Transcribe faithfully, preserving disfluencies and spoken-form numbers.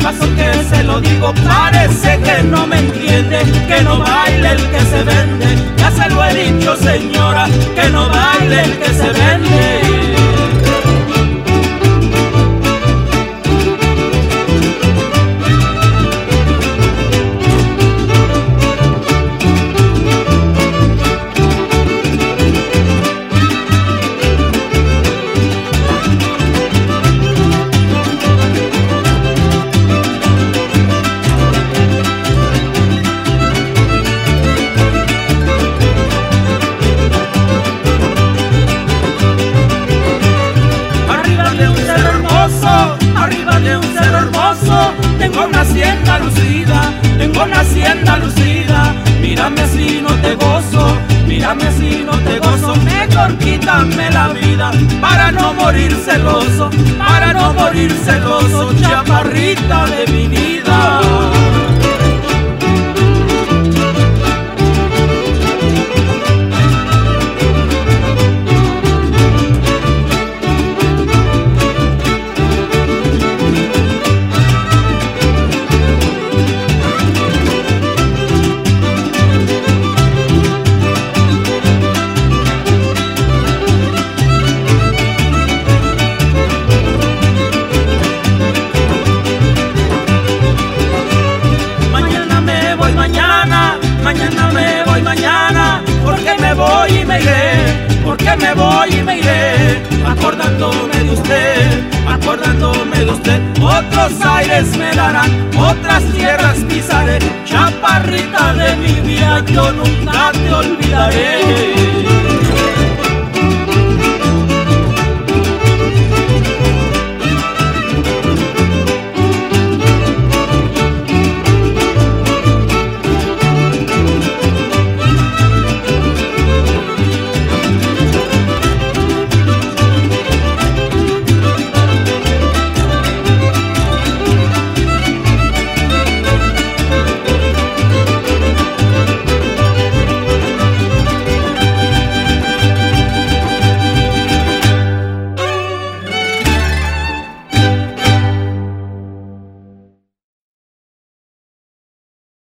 paso que se lo digo, parece que no me entiende, que no baile el que se vende. Ya se lo he dicho, señora, que no baile el que se vende. Arriba de un cerro hermoso, tengo una hacienda lucida, tengo una hacienda lucida. Mírame si no te gozo, mírame si no te gozo, mejor quítame la vida para no morir celoso, para no morir celoso, chaparrita de mi vida. Mañana me voy, mañana, porque me voy y me iré, porque me voy y me iré, acordándome de usted, acordándome de usted. Otros aires me darán, otras tierras pisaré, chaparrita de mi vida, yo nunca te olvidaré.